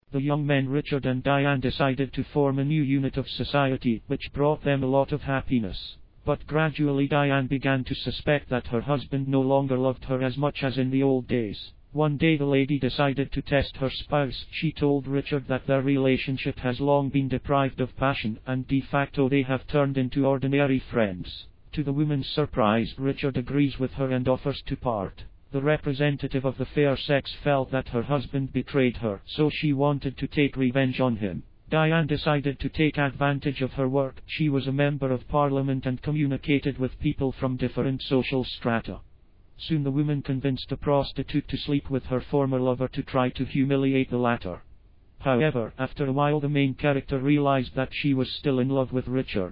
The young men Richard and Diane decided to form a new unit of society, which brought them a lot of happiness. But gradually Diane began to suspect that her husband no longer loved her as much as in the old days. One day the lady decided to test her spouse. She told Richard that their relationship has long been deprived of passion, and de facto they have turned into ordinary friends. To the woman's surprise, Richard agrees with her and offers to part. The representative of the fair sex felt that her husband betrayed her, so she wanted to take revenge on him. Diane decided to take advantage of her work. She was a member of parliament and communicated with people from different social strata. Soon the woman convinced a prostitute to sleep with her former lover to try to humiliate the latter. However, after a while the main character realized that she was still in love with Richard.